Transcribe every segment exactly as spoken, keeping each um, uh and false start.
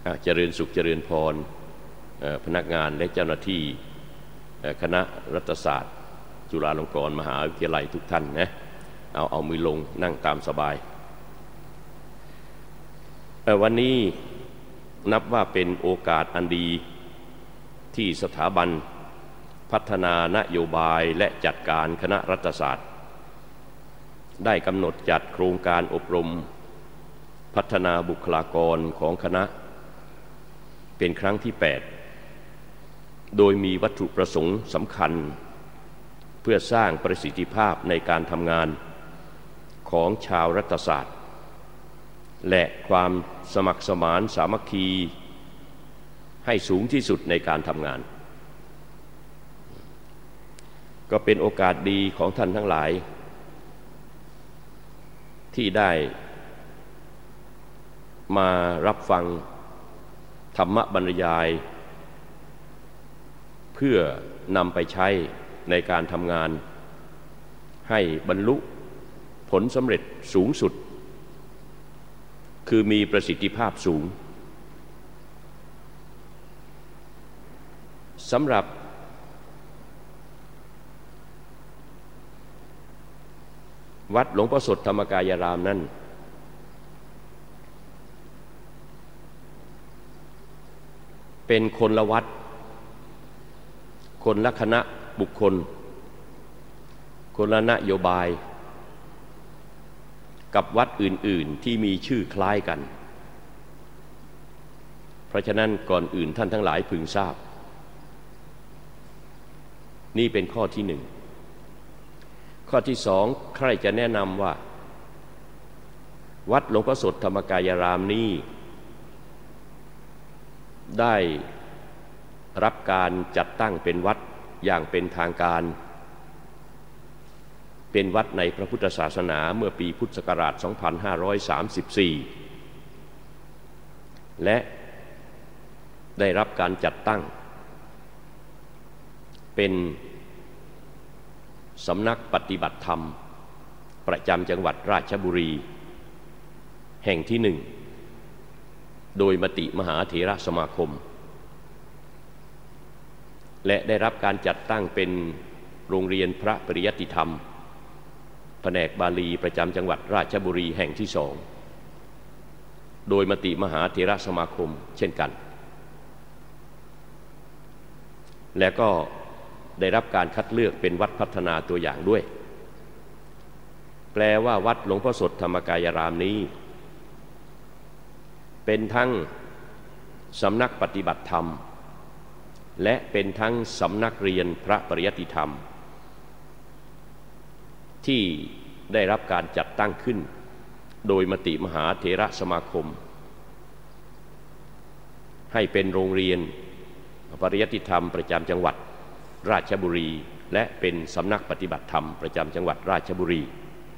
เจริญสุขเจริญพรพนักงานและเจ้าหน้าที่คณะรัฐศาสตร์จุฬาลงกรณ์มหาวิทยาลัยทุกท่านนะเอาเอามือลงนั่งตามสบายวันนี้นับว่าเป็นโอกาสอันดีที่สถาบันพัฒนานโยบายและจัดการคณะรัฐศาสตร์ได้กำหนดจัดโครงการอบรมพัฒนาบุคลากรของคณะเป็นครั้งที่แปดโดยมีวัตถุประสงค์สำคัญเพื่อสร้างประสิทธิภาพในการทำงานของชาวรัฐศาสตร์และความสมัครสมานสามัคคีให้สูงที่สุดในการทำงานก็เป็นโอกาสดีของท่านทั้งหลายที่ได้มารับฟังธรรมบรรยายเพื่อนำไปใช้ในการทำงานให้บรรลุผลสำเร็จสูงสุดคือมีประสิทธิภาพสูงสำหรับวัดหลวงพ่อสดธรรมกายรามนั้นเป็นคนละวัดคนละคณะบุคคลคนละนโยบายกับวัดอื่นๆที่มีชื่อคล้ายกันเพราะฉะนั้นก่อนอื่นท่านทั้งหลายพึงทราบนี่เป็นข้อที่หนึ่งข้อที่สองใครจะแนะนำว่าวัดหลวงพ่อสดธรรมกายรามนี้ได้รับการจัดตั้งเป็นวัดอย่างเป็นทางการเป็นวัดในพระพุทธศาสนาเมื่อปีพุทธศักราช สองพันห้าร้อยสามสิบสี่ และได้รับการจัดตั้งเป็นสำนักปฏิบัติธรรมประจำจังหวัดราชบุรีแห่งที่หนึ่งโดยมติมหาเถรสมาคมและได้รับการจัดตั้งเป็นโรงเรียนพระปริยัติธรรมแผนกบาลีประจำจังหวัดราชบุรีแห่งที่สองโดยมติมหาเถรสมาคมเช่นกันและก็ได้รับการคัดเลือกเป็นวัดพัฒนาตัวอย่างด้วยแปลว่าวัดหลวงพ่อสดธรรมกายรามนี้เป็นทั้งสำนักปฏิบัติธรรมและเป็นทั้งสำนักเรียนพระปริยัติธรรมที่ได้รับการจัดตั้งขึ้นโดยมติมหาเถรสมาคมให้เป็นโรงเรียนปริยัติธรรมประจำจังหวัดราชบุรีและเป็นสำนักปฏิบัติธรรมประจำจังหวัดราชบุรี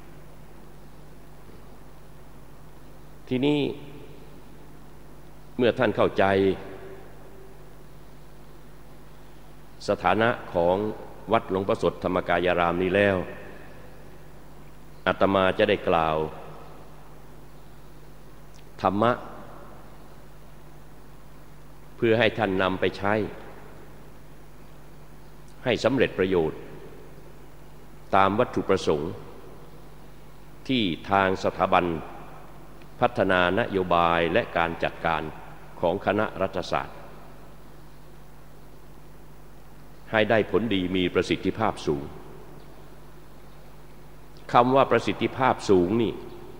ที่นี้เมื่อท่านเข้าใจสถานะของวัดหลวงพ่อสดธรรมกายรามนี้แล้วอาตมาจะได้กล่าวธรรมะเพื่อให้ท่านนำไปใช้ให้สำเร็จประโยชน์ตามวัตถุประสงค์ที่ทางสถาบันพัฒนานโยบายและการจัดการของคณะรัฐศาสตร์ให้ได้ผลดีมีประสิทธิภาพสูงคำว่าประสิทธิภาพสูงนี่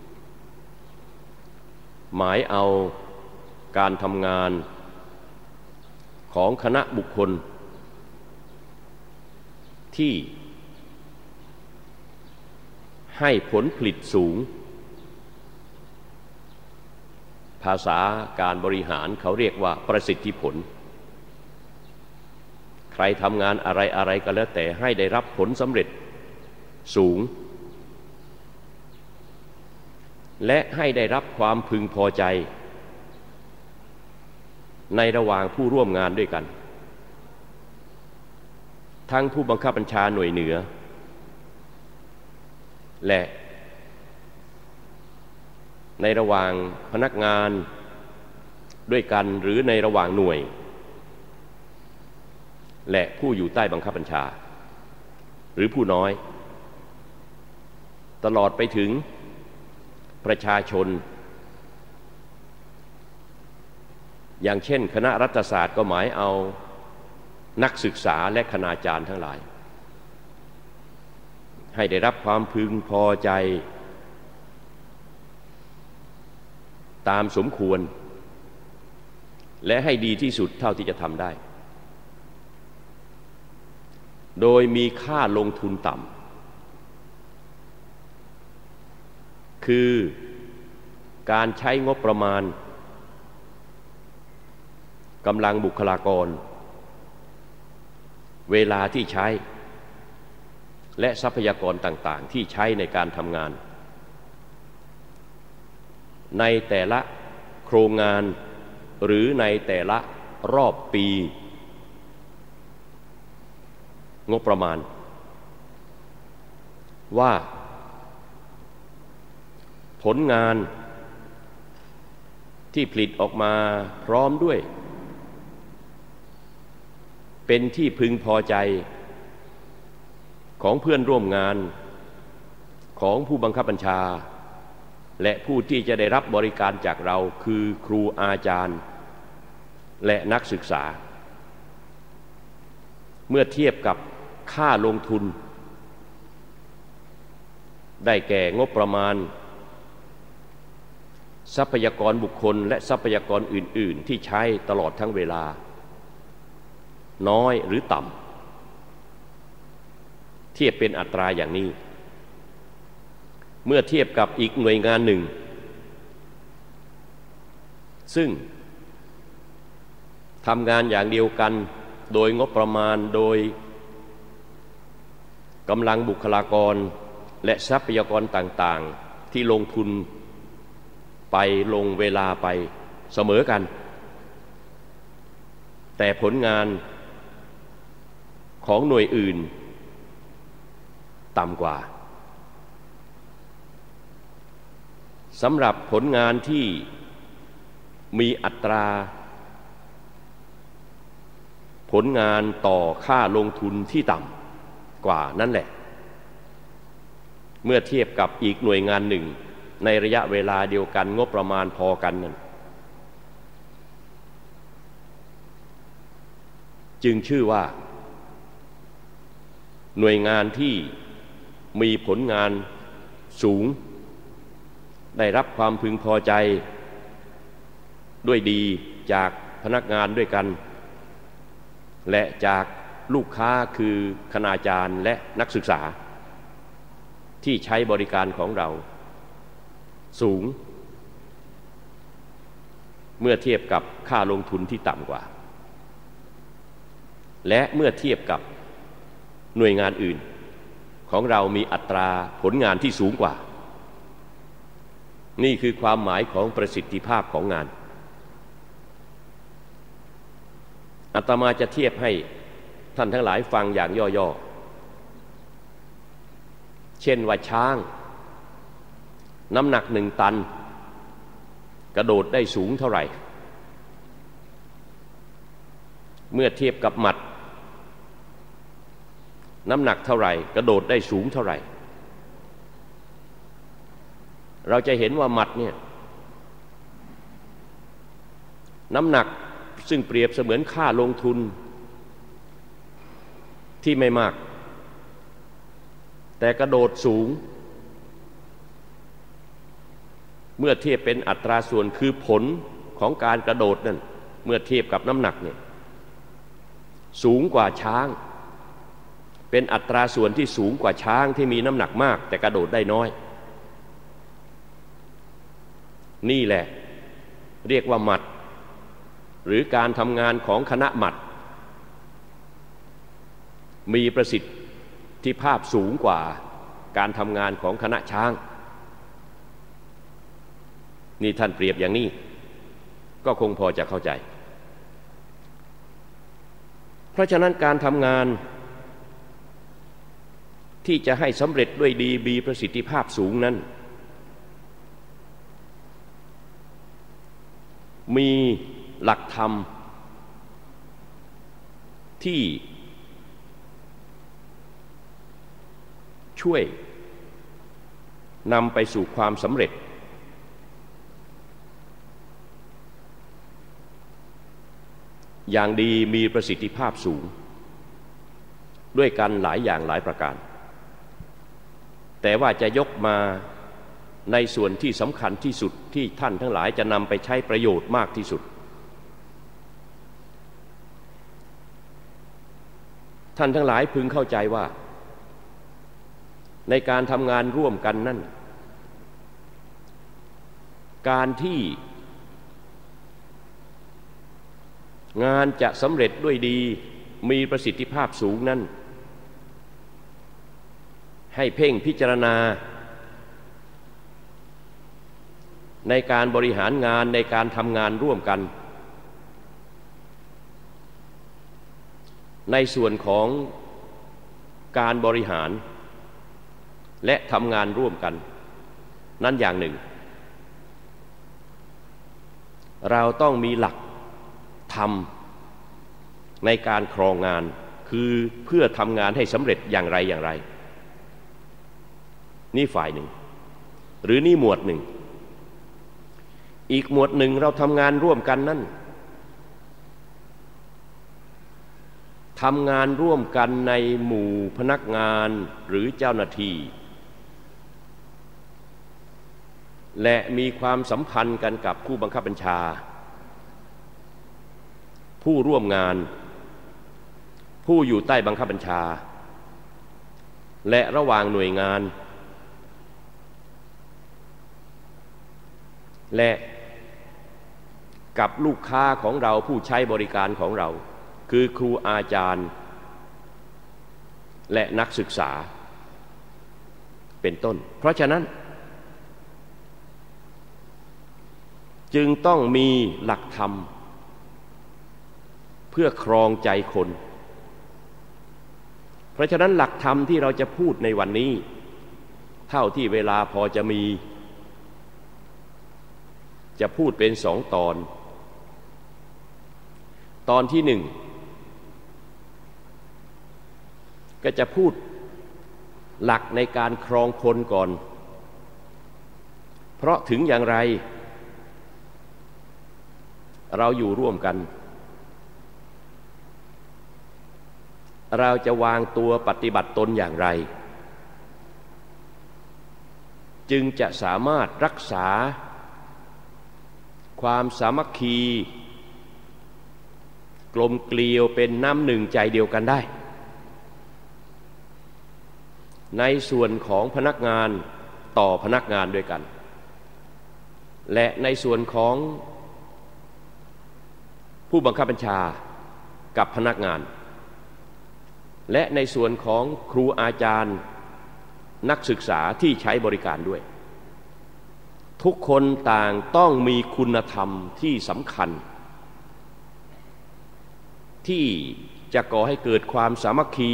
หมายเอาการทำงานของคณะบุคคลที่ให้ผลผลิตสูงภาษาการบริหารเขาเรียกว่าประสิทธิผลใครทำงานอะไรอะไรก็แล้วแต่ให้ได้รับผลสำเร็จสูงและให้ได้รับความพึงพอใจในระหว่างผู้ร่วมงานด้วยกันทั้งผู้บังคับบัญชาหน่วยเหนือและในระหว่างพนักงานด้วยกันหรือในระหว่างหน่วยและผู้อยู่ใต้บังคับบัญชาหรือผู้น้อยตลอดไปถึงประชาชนอย่างเช่นคณะรัฐศาสตร์ก็หมายเอานักศึกษาและคณาจารย์ทั้งหลายให้ได้รับความพึงพอใจตามสมควรและให้ดีที่สุดเท่าที่จะทำได้โดยมีค่าลงทุนต่ำคือการใช้งบประมาณกำลังบุคลากรเวลาที่ใช้และทรัพยากรต่างๆที่ใช้ในการทำงานในแต่ละโครงงานหรือในแต่ละรอบปีงบประมาณว่าผลงานที่ผลิตออกมาพร้อมด้วยเป็นที่พึงพอใจของเพื่อนร่วมงานของผู้บังคับบัญชาและผู้ที่จะได้รับบริการจากเราคือครูอาจารย์และนักศึกษาเมื่อเทียบกับค่าลงทุนได้แก่งบประมาณทรัพยากรบุคคลและทรัพยากรอื่นๆที่ใช้ตลอดทั้งเวลาน้อยหรือต่ำเทียบเป็นอัตราอย่างนี้เมื่อเทียบกับอีกหน่วยงานหนึ่งซึ่งทำงานอย่างเดียวกันโดยงบประมาณโดยกำลังบุคลากรและทรัพยากรต่างๆที่ลงทุนไปลงเวลาไปเสมอกันแต่ผลงานของหน่วยอื่นต่ำกว่าสำหรับผลงานที่มีอัตราผลงานต่อค่าลงทุนที่ต่ำกว่านั่นแหละเมื่อเทียบกับอีกหน่วยงานหนึ่งในระยะเวลาเดียวกันงบประมาณพอกันนั่นจึงชื่อว่าหน่วยงานที่มีผลงานสูงได้รับความพึงพอใจด้วยดีจากพนักงานด้วยกันและจากลูกค้าคือคณาจารย์และนักศึกษาที่ใช้บริการของเราสูงเมื่อเทียบกับค่าลงทุนที่ต่ำกว่าและเมื่อเทียบกับหน่วยงานอื่นของเรามีอัตราผลงานที่สูงกว่านี่คือความหมายของประสิทธิภาพของงานอาตมาจะเทียบให้ท่านทั้งหลายฟังอย่างย่อๆเช่นว่าช้างน้ำหนักหนึ่งตันกระโดดได้สูงเท่าไหร่เมื่อเทียบกับหมัดน้ำหนักเท่าไหร่กระโดดได้สูงเท่าไหร่เราจะเห็นว่าหมัดเนี่ยน้ำหนักซึ่งเปรียบเสมือนค่าลงทุนที่ไม่มากแต่กระโดดสูงเมื่อเทียบเป็นอัตราส่วนคือผลของการกระโดดนั่นเมื่อเทียบกับน้ำหนักเนี่ยสูงกว่าช้างเป็นอัตราส่วนที่สูงกว่าช้างที่มีน้ำหนักมากแต่กระโดดได้น้อยนี่แหละเรียกว่าหมัดหรือการทำงานของคณะหมัดมีประสิทธิภาพสูงกว่าการทำงานของคณะช้างนี่ท่านเปรียบอย่างนี้ก็คงพอจะเข้าใจเพราะฉะนั้นการทำงานที่จะให้สำเร็จด้วยดีมีประสิทธิภาพสูงนั้นมีหลักธรรมที่ช่วยนำไปสู่ความสำเร็จอย่างดีมีประสิทธิภาพสูงด้วยกันหลายอย่างหลายประการแต่ว่าจะยกมาในส่วนที่สำคัญที่สุดที่ท่านทั้งหลายจะนำไปใช้ประโยชน์มากที่สุดท่านทั้งหลายพึงเข้าใจว่าในการทำงานร่วมกันนั่นการที่งานจะสำเร็จด้วยดีมีประสิทธิภาพสูงนั้นให้เพ่งพิจารณาในการบริหารงานในการทำงานร่วมกันในส่วนของการบริหารและทำงานร่วมกันนั้นอย่างหนึ่งเราต้องมีหลักธรรมในการครองงานคือเพื่อทำงานให้สำเร็จอย่างไรอย่างไรนี่ฝ่ายหนึ่งหรือนี่หมวดหนึ่งอีกหมวดหนึ่งเราทำงานร่วมกันนั่นทำงานร่วมกันในหมู่พนักงานหรือเจ้าหน้าที่และมีความสัมพันธ์กันกับผู้บังคับบัญชาผู้ร่วมงานผู้อยู่ใต้บังคับบัญชาและระหว่างหน่วยงานและกับลูกค้าของเราผู้ใช้บริการของเราคือครูอาจารย์และนักศึกษาเป็นต้นเพราะฉะนั้นจึงต้องมีหลักธรรมเพื่อครองใจคนเพราะฉะนั้นหลักธรรมที่เราจะพูดในวันนี้เท่าที่เวลาพอจะมีจะพูดเป็นสองตอนตอนที่หนึ่งก็จะพูดหลักในการครองคนก่อนเพราะถึงอย่างไรเราอยู่ร่วมกันเราจะวางตัวปฏิบัติตนอย่างไรจึงจะสามารถรักษาความสามัคคีกลมเกลียวเป็นน้ำหนึ่งใจเดียวกันได้ในส่วนของพนักงานต่อพนักงานด้วยกันและในส่วนของผู้บังคับบัญชากับพนักงานและในส่วนของครูอาจารย์นักศึกษาที่ใช้บริการด้วยทุกคนต่างต้องมีคุณธรรมที่สำคัญที่จะก่อให้เกิดความสามัคคี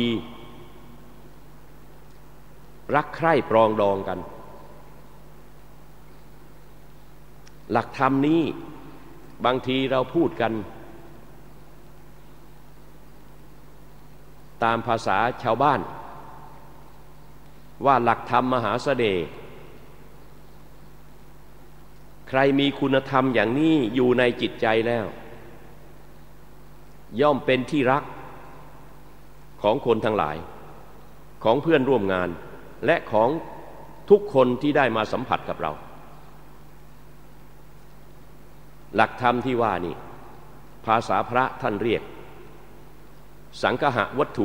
รักใคร่ปรองดองกันหลักธรรมนี้บางทีเราพูดกันตามภาษาชาวบ้านว่าหลักธรรมมหาเสน่ห์ใครมีคุณธรรมอย่างนี้อยู่ในจิตใจแล้วย่อมเป็นที่รักของคนทั้งหลายของเพื่อนร่วมงานและของทุกคนที่ได้มาสัมผัสกับเราหลักธรรมที่ว่านี่ภาษาพระท่านเรียกสังคหวัตถุ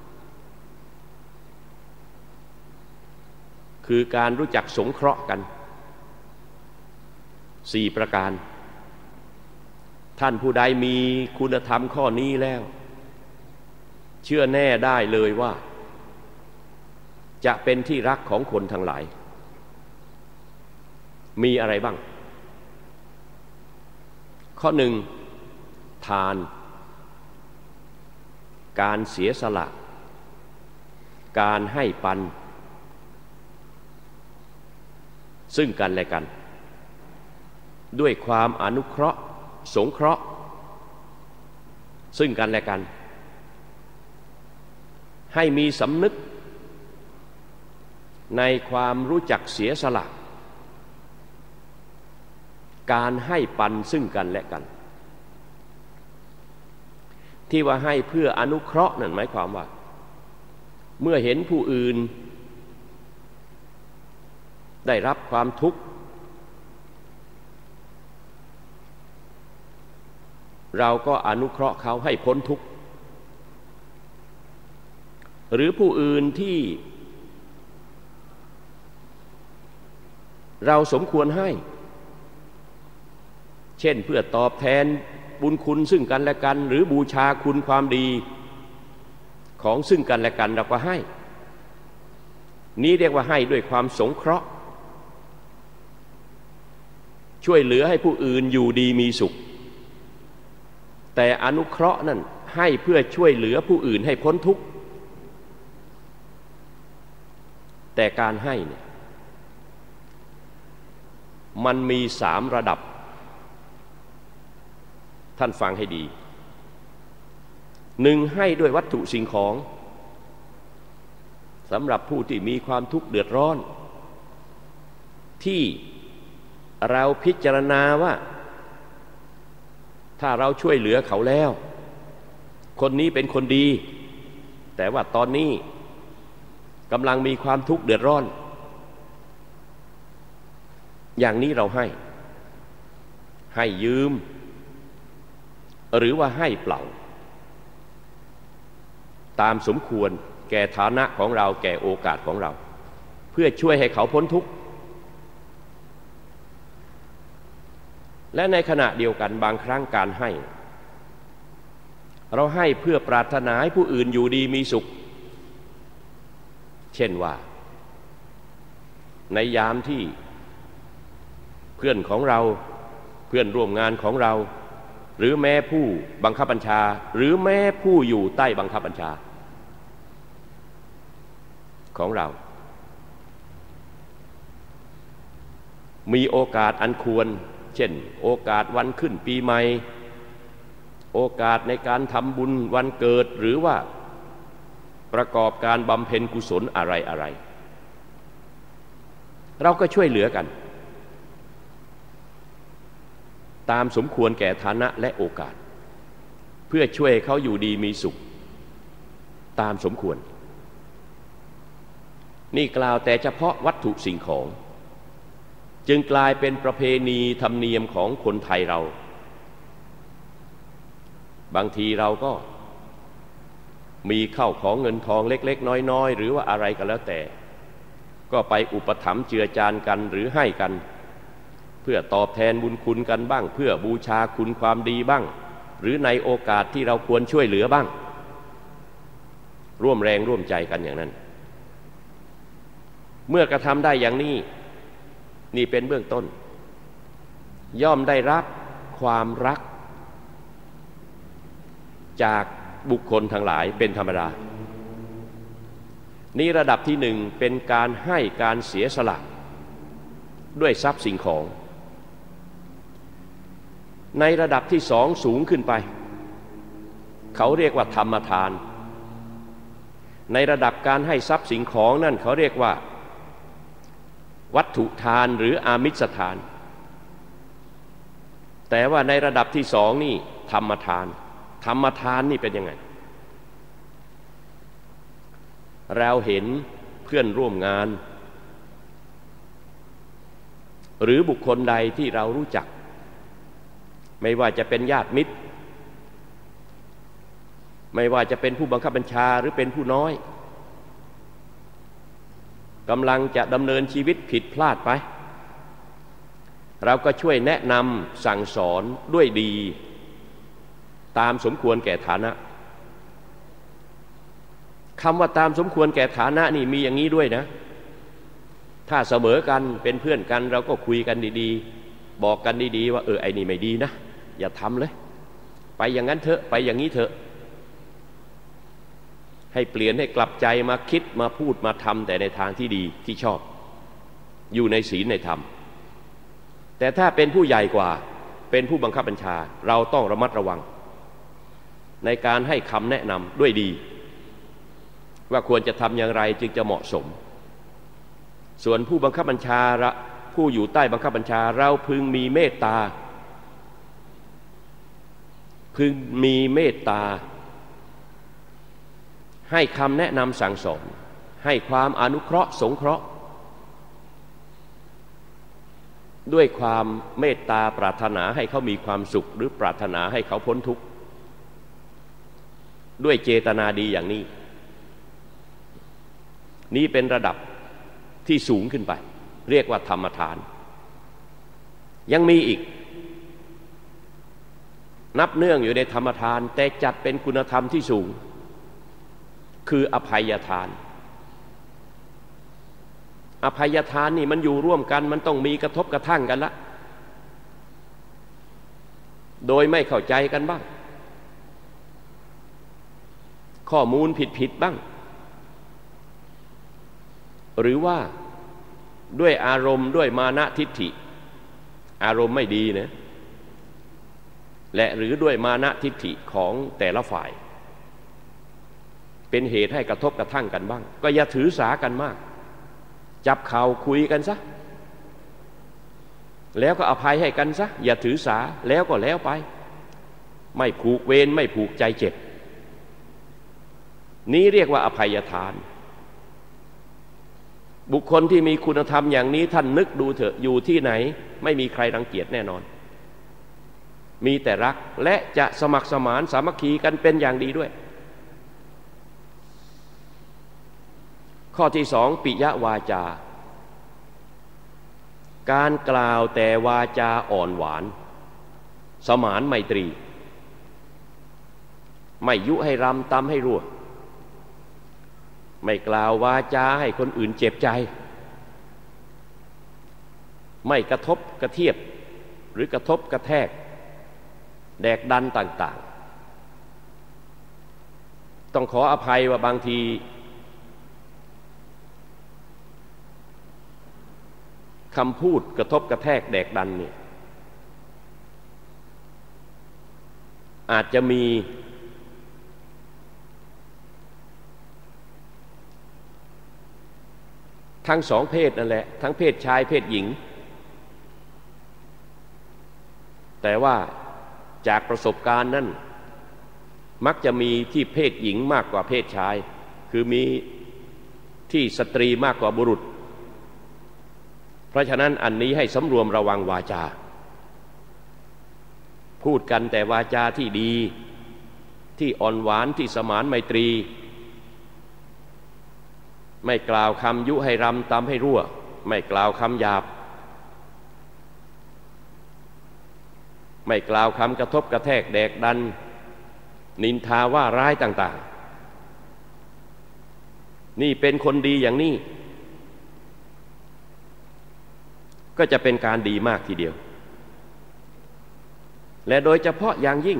คือการรู้จักสงเคราะห์กันสี่ประการท่านผู้ใดมีคุณธรรมข้อนี้แล้วเชื่อแน่ได้เลยว่าจะเป็นที่รักของคนทั้งหลายมีอะไรบ้างข้อหนึ่งทานการเสียสละการให้ปันซึ่งกันและกันด้วยความอนุเคราะห์สงเคราะห์ซึ่งกันและกันให้มีสำนึกในความรู้จักเสียสละการให้ปันซึ่งกันและกันที่ว่าให้เพื่ออนุเคราะห์นั่นหมายความว่าเมื่อเห็นผู้อื่นได้รับความทุกข์เราก็อนุเคราะห์เขาให้พ้นทุกข์หรือผู้อื่นที่เราสมควรให้เช่นเพื่อตอบแทนบุญคุณซึ่งกันและกันหรือบูชาคุณความดีของซึ่งกันและกันเราก็ให้นี้เรียกว่าให้ด้วยความสงเคราะห์ช่วยเหลือให้ผู้อื่นอยู่ดีมีสุขแต่อนุเคราะห์นั่นให้เพื่อช่วยเหลือผู้อื่นให้พ้นทุกข์แต่การให้เนี่ยมันมีสามระดับท่านฟังให้ดีหนึ่งให้ด้วยวัตถุสิ่งของสำหรับผู้ที่มีความทุกข์เดือดร้อนที่เราพิจารณาว่าถ้าเราช่วยเหลือเขาแล้วคนนี้เป็นคนดีแต่ว่าตอนนี้กำลังมีความทุกข์เดือดร้อนอย่างนี้เราให้ให้ยืมหรือว่าให้เปล่าตามสมควรแก่ฐานะของเราแก่โอกาสของเราเพื่อช่วยให้เขาพ้นทุกข์และในขณะเดียวกันบางครั้งการให้เราให้เพื่อปรารถนาให้ผู้อื่นอยู่ดีมีสุขเช่นว่าในยามที่เพื่อนของเราเพื่อนร่วมงานของเราหรือแม้ผู้บังคับบัญชาหรือแม้ผู้อยู่ใต้บังคับบัญชาของเรามีโอกาสอันควรเช่นโอกาสวันขึ้นปีใหม่โอกาสในการทำบุญวันเกิดหรือว่าประกอบการบำเพ็ญกุศลอะไรอะไรเราก็ช่วยเหลือกันตามสมควรแก่ฐานะและโอกาสเพื่อช่วยเขาอยู่ดีมีสุขตามสมควรนี่กล่าวแต่เฉพาะวัตถุสิ่งของจึงกลายเป็นประเพณีธรรมเนียมของคนไทยเราบางทีเราก็มีเข้าของเงินทองเล็กๆน้อยๆหรือว่าอะไรก็แล้วแต่ก็ไปอุปถัมภ์เจือจานกันหรือให้กันเพื่อตอบแทนบุญคุณกันบ้างเพื่อบูชาคุณความดีบ้างหรือในโอกาสที่เราควรช่วยเหลือบ้างร่วมแรงร่วมใจกันอย่างนั้นเมื่อกระทำได้อย่างนี้นี่เป็นเบื้องต้นย่อมได้รับความรักจากบุคคลทั้งหลายเป็นธรรมดานี่ระดับที่หนึ่งเป็นการให้การเสียสละด้วยทรัพย์สิ่งของในระดับที่สองสูงขึ้นไปเขาเรียกว่าธรรมทานในระดับการให้ทรัพย์สิ่งของนั่นเขาเรียกว่าวัตถุทานหรืออามิสทานแต่ว่าในระดับที่สองนี่ธรรมทานธรรมทานนี่เป็นยังไงเราเห็นเพื่อนร่วมงานหรือบุคคลใดที่เรารู้จักไม่ว่าจะเป็นญาติมิตรไม่ว่าจะเป็นผู้บังคับบัญชาหรือเป็นผู้น้อยกำลังจะดำเนินชีวิตผิดพลาดไปเราก็ช่วยแนะนำสั่งสอนด้วยดีตามสมควรแก่ฐานะคำว่าตามสมควรแก่ฐานะนี่มีอย่างนี้ด้วยนะถ้าเสมอกันเป็นเพื่อนกันเราก็คุยกันดีๆบอกกันดีๆว่าเออไอ้นี่ไม่ดีนะอย่าทำเลยไปอย่างนั้นเถอะไปอย่างนี้เถอะให้เปลี่ยนให้กลับใจมาคิดมาพูดมาทำแต่ในทางที่ดีที่ชอบอยู่ในศีลในธรรมแต่ถ้าเป็นผู้ใหญ่กว่าเป็นผู้บังคับบัญชาเราต้องระมัดระวังในการให้คำแนะนำด้วยดีว่าควรจะทำอย่างไรจึงจะเหมาะสมส่วนผู้บังคับบัญชาผู้อยู่ใต้บังคับบัญชาเราพึงมีเมตตาพึงมีเมตตาให้คำแนะนำสั่งสอนให้ความอนุเคราะห์สงเคราะห์ด้วยความเมตตาปรารถนาให้เขามีความสุขหรือปรารถนาให้เขาพ้นทุกข์ด้วยเจตนาดีอย่างนี้นี้เป็นระดับที่สูงขึ้นไปเรียกว่าธรรมทานยังมีอีกนับเนื่องอยู่ในธรรมทานแต่จัดเป็นคุณธรรมที่สูงคืออภัยทานอภัยทานนี่มันอยู่ร่วมกันมันต้องมีกระทบกระทั่งกันละโดยไม่เข้าใจกันบ้างข้อมูลผิดๆบ้างหรือว่าด้วยอารมณ์ด้วยมานะทิฏฐิอารมณ์ไม่ดีนะและหรือด้วยมานะทิฏฐิของแต่ละฝ่ายเป็นเหตุให้กระทบกระทั่งกันบ้างก็อย่าถือสากันมากจับเข่าคุยกันซะแล้วก็อภัยให้กันซะอย่าถือสาแล้วก็แล้วไปไม่ผูกเวรไม่ผูกใจเจ็บนี้เรียกว่าอภัยทานบุคคลที่มีคุณธรรมอย่างนี้ท่านนึกดูเถอะอยู่ที่ไหนไม่มีใครรังเกียจแน่นอนมีแต่รักและจะสมัครสมานสามัคคีกันเป็นอย่างดีด้วยข้อที่สองปิยวาจาการกล่าวแต่วาจาอ่อนหวานสมานไมตรีไม่ยุให้รำตำให้รั่วไม่กล่าววาจาให้คนอื่นเจ็บใจไม่กระทบกระเทียบหรือกระทบกระแทกแดกดันต่างๆต้องขออภัยว่าบางทีคำพูดกระทบกระแทกแดกดันเนี่ยอาจจะมีทั้งสองเพศนั่นแหละทั้งเพศชายเพศหญิงแต่ว่าจากประสบการณ์นั้นมักจะมีที่เพศหญิงมากกว่าเพศชายคือมีที่สตรีมากกว่าบุรุษเพราะฉะนั้นอันนี้ให้สำรวมระวังวาจาพูดกันแต่วาจาที่ดีที่อ่อนหวานที่สมานไมตรีไม่กล่าวคำยุให้รำตำให้รั่วไม่กล่าวคำหยาบไม่กล่าวคำกระทบกระแทกแดกดันนินทาว่าร้ายต่างๆนี่เป็นคนดีอย่างนี้ก็จะเป็นการดีมากทีเดียวและโดยเฉพาะอย่างยิ่ง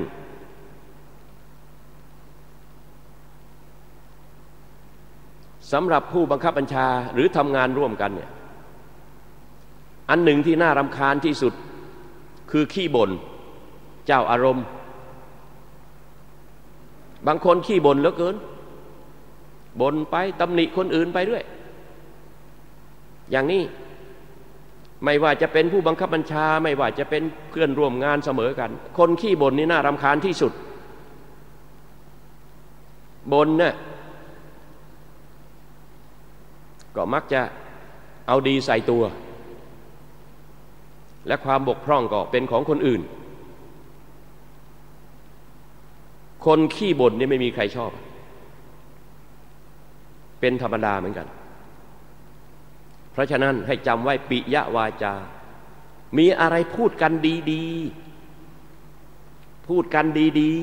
สำหรับผู้บังคับบัญชาหรือทำงานร่วมกันเนี่ยอันหนึ่งที่น่ารำคาญที่สุดคือขี้บ่นเจ้าอารมณ์บางคนขี้บ่นเหลือเกินบ่นไปตำหนิคนอื่นไปด้วยอย่างนี้ไม่ว่าจะเป็นผู้บังคับบัญชาไม่ว่าจะเป็นเพื่อนร่วมงานเสมอกันคนขี้บ่นนี่น่ารำคาญที่สุดบ่นเนี่ยก็มักจะเอาดีใส่ตัวและความบกพร่องก็เป็นของคนอื่นคนขี้บ่นนี่ไม่มีใครชอบเป็นธรรมดาเหมือนกันเพราะฉะนั้นให้จำไว้ปิยวาจามีอะไรพูดกันดีๆพูดกันดี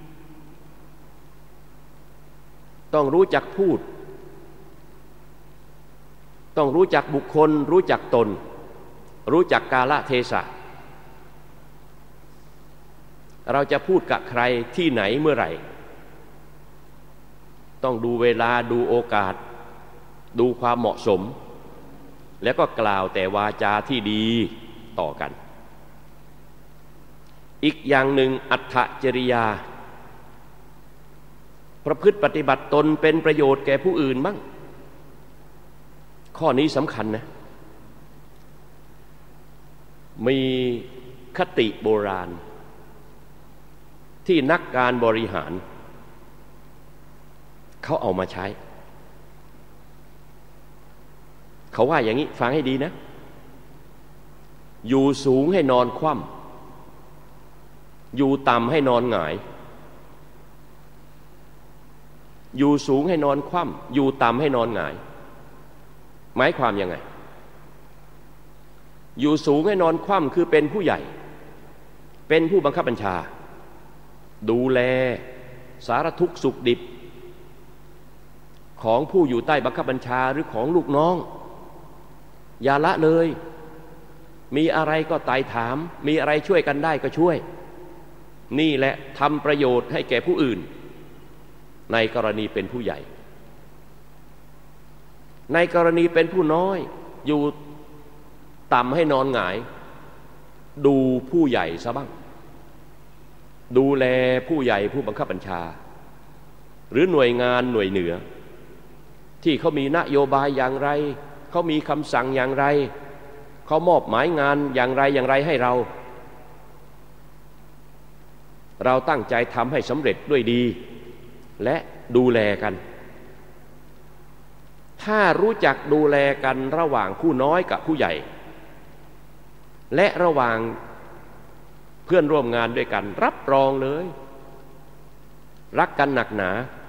ๆต้องรู้จักพูดต้องรู้จักบุคคลรู้จักตนรู้จักกาลเทศะเราจะพูดกับใครที่ไหนเมื่อไหร่ต้องดูเวลาดูโอกาสดูความเหมาะสมแล้วก็กล่าวแต่วาจาที่ดีต่อกันอีกอย่างหนึ่งอัตถจริยาประพฤติปฏิบัติตนเป็นประโยชน์แก่ผู้อื่นบ้างข้อนี้สำคัญนะมีคติโบราณที่นักการบริหารเขาเอามาใช้เขาว่าอย่างนี้ฟังให้ดีนะอยู่สูงให้นอนคว่ำอยู่ต่ำให้นอนหงายอยู่สูงให้นอนคว่ำอยู่ต่ำให้นอนหงายหมายความยังไงอยู่สูงให้นอนคว่ำคือเป็นผู้ใหญ่เป็นผู้บังคับบัญชาดูแลสารทุกข์สุขดิบของผู้อยู่ใต้บังคับบัญชาหรือของลูกน้องอย่าละเลยมีอะไรก็ไต่ถามมีอะไรช่วยกันได้ก็ช่วยนี่แหละทำประโยชน์ให้แก่ผู้อื่นในกรณีเป็นผู้ใหญ่ในกรณีเป็นผู้น้อยอยู่ต่ำให้นอนหงายดูผู้ใหญ่ซะบ้างดูแลผู้ใหญ่ผู้บังคับบัญชาหรือหน่วยงานหน่วยเหนือที่เขามีนโยบายอย่างไรเขามีคำสั่งอย่างไรเขามอบหมายงานอย่างไรอย่างไรให้เราเราตั้งใจทำให้สำเร็จด้วยดีและดูแลกันถ้ารู้จักดูแลกันระหว่างผู้น้อยกับผู้ใหญ่และระหว่างเพื่อนร่วมงานด้วยกันรับรองเลยรักกันหนักหนา